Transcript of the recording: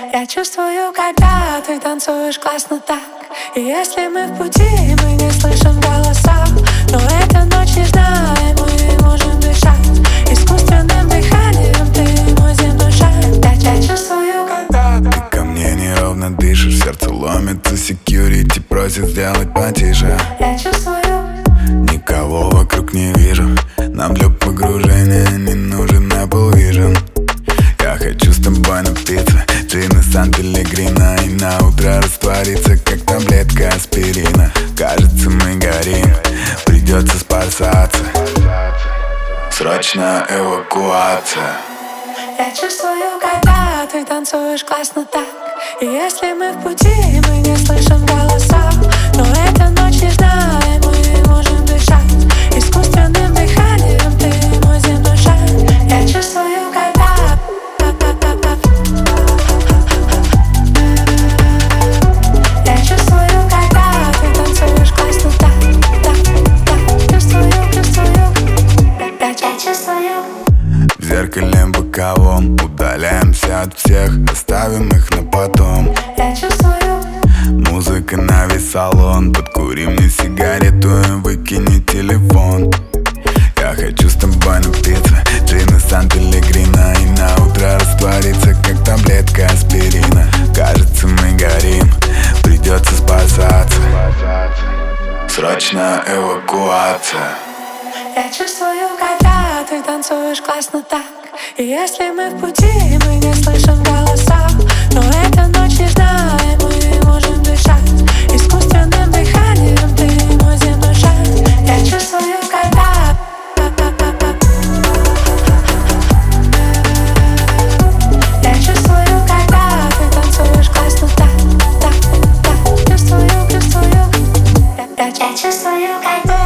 Я чувствую, когда ты танцуешь классно так. И если мы в пути, мы не слышим голоса, но эта ночь нежна, и мы можем дышать искусственным дыханием, ты мой земной шар. Я чувствую, когда ты ко мне неровно дышишь, сердце ломится, секьюрити просит сделать потише. Я чувствую, никого вокруг не вижу, нам для погружения не нужен Apple Vision. Я хочу с тобой напиться джина Сан-Пеллегрино и на утро раствориться, как таблетка аспирина. Кажется, мы горим, придется спасаться, срочная эвакуация. я чувствую, когда ты танцуешь классно так. И если мы в пути, мы не слышим голоса, но эта ночь нежна, и мы можем дышать искусственным дыханием, ты мой земной шар. Я чувствую, когда я чувствую, когда ты танцуешь классно так. Чувствую, я чувствую. В зеркале боковом удаляемся от всех, оставим их на потом. Я чувствую, музыка на весь салон, подкури мне сигарету и выкини телефон. Я хочу с тобой напиться джина Сан-Пеллегрино и на утро раствориться, как таблетка аспирина. Кажется, мы горим, придется спасаться, срочная эвакуация. я чувствую, когда ты танцуешь классно так. И если мы в пути, мы не слышим голоса, но эта ночь нежна, и мы можем дышать искусственным дыханием, ты мой земной шар. Я чувствую, когда я чувствую, когда ты танцуешь классно так. Чувствую, я чувствую, когда